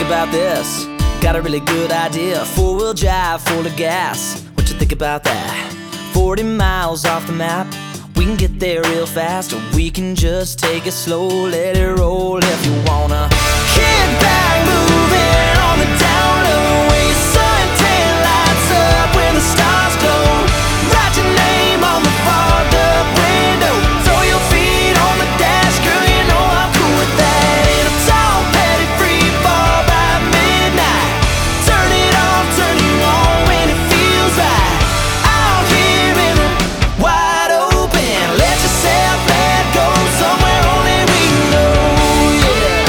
about this? Got a really good idea. Four-wheel drive, full of gas. What you think about that? 40 miles off the map. We can get there real fast, or we can just take it slow. Let it roll if you wanna. Kick back, moving on the down low. Way suntan lights up when the stars glow. Write your name on the fogged up window. Throw your feet on the dash, girl, you know I'm cool with that. In a tall, petty free fall by midnight. Turn it off, turn you on when it feels right. Out here in the wide open, let yourself let go somewhere only we know, yeah.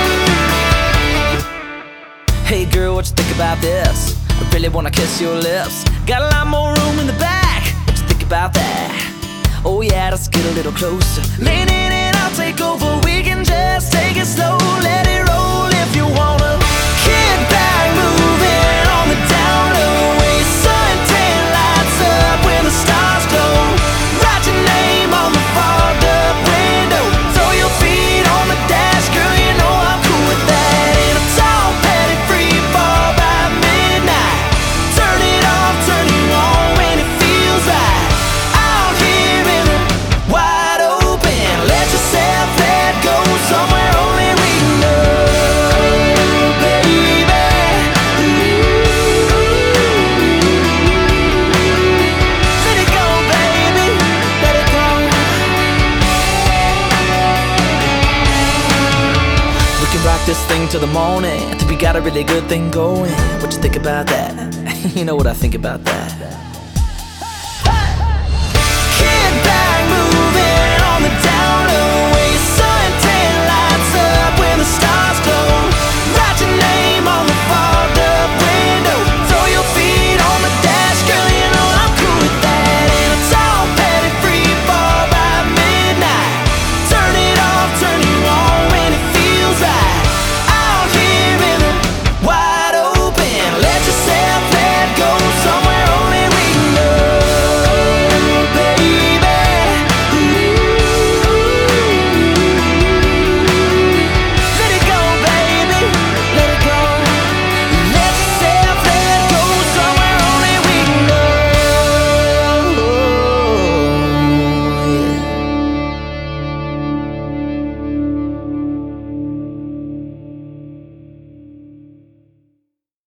Hey girl, what you think about this? I really wanna kiss your lips. Got a lot more room in the back. What you think about that? Oh yeah, let's get a little closer. Lean in and I'll take over. We can just take it slow. Let it roll if you wanna. Kick back, moving on the down low. Way suntan lights up when the stars glow. Write your name on the fogged up window. Throw your feet on the dash, girl, you know I'm cool with that. In a tall, petty free fall by midnight. Turn it off, turn you on when it feels right. Out here in the wide open, let yourself let go somewhere only we know, baby. Let it go, baby, let it go. We can rock this thing till the morning. I think we got a really good thing going. What you think about that? You know what I think about that.